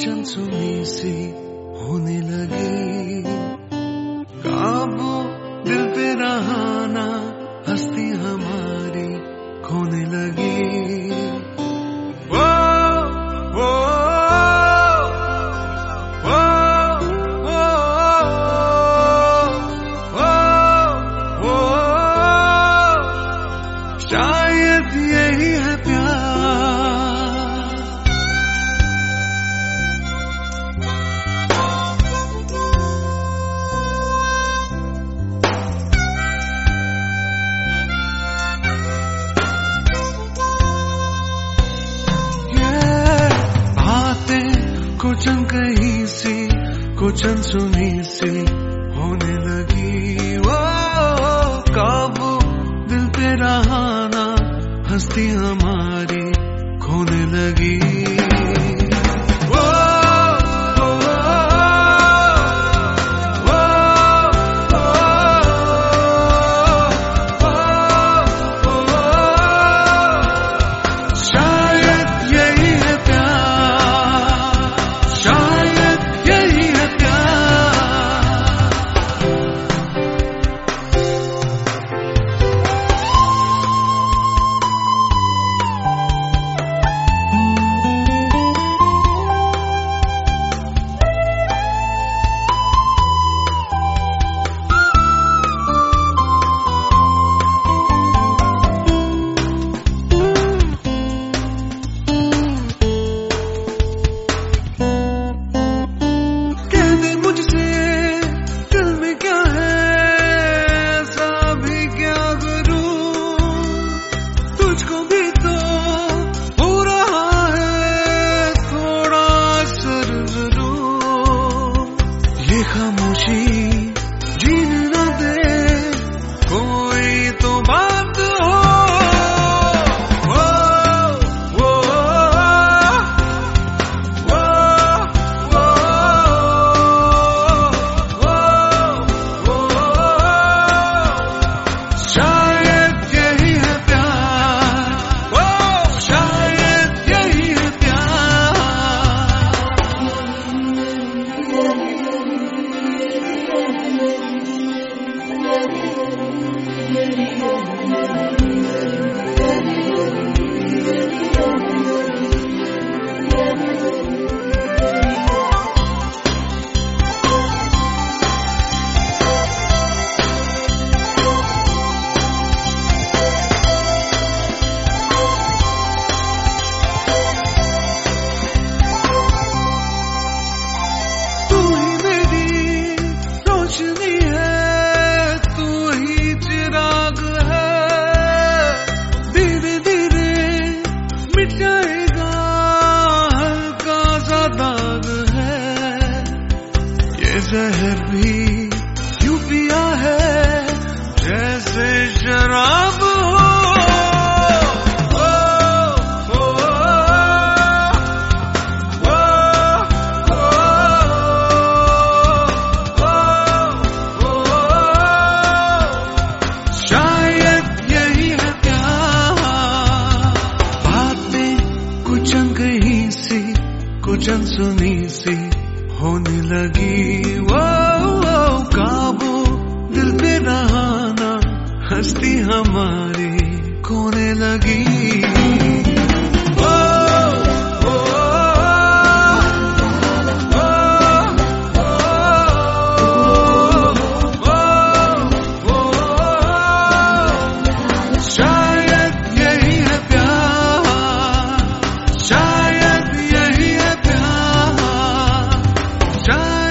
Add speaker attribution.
Speaker 1: कुछ सुनी सी होने लगी, काबू दिल पे रहाना, हस्ती हमारी खोने लगी। वो वो वो वो वो वो शायद यही है प्यार। कुछ कहीं सी कुछ सुनी सी होने लगी, वो काबू दिल पे रहाना, हस्ती हमारी खोने लगी। खामोशी जीने न दे, कोई तो बात हो। वो वो वो वो वो शायद यही है प्यार, वो शायद यही है प्यार। जहर भी यूं पिया है जैसे शराब हो। शायद यही है प्यार, बातें कुछ कहीं सी कुछ सुनी सी होने लगी। वो काबू दिल पे रहाना, हस्ती हमारी खोने लगी। शायद यही है प्यार, शायद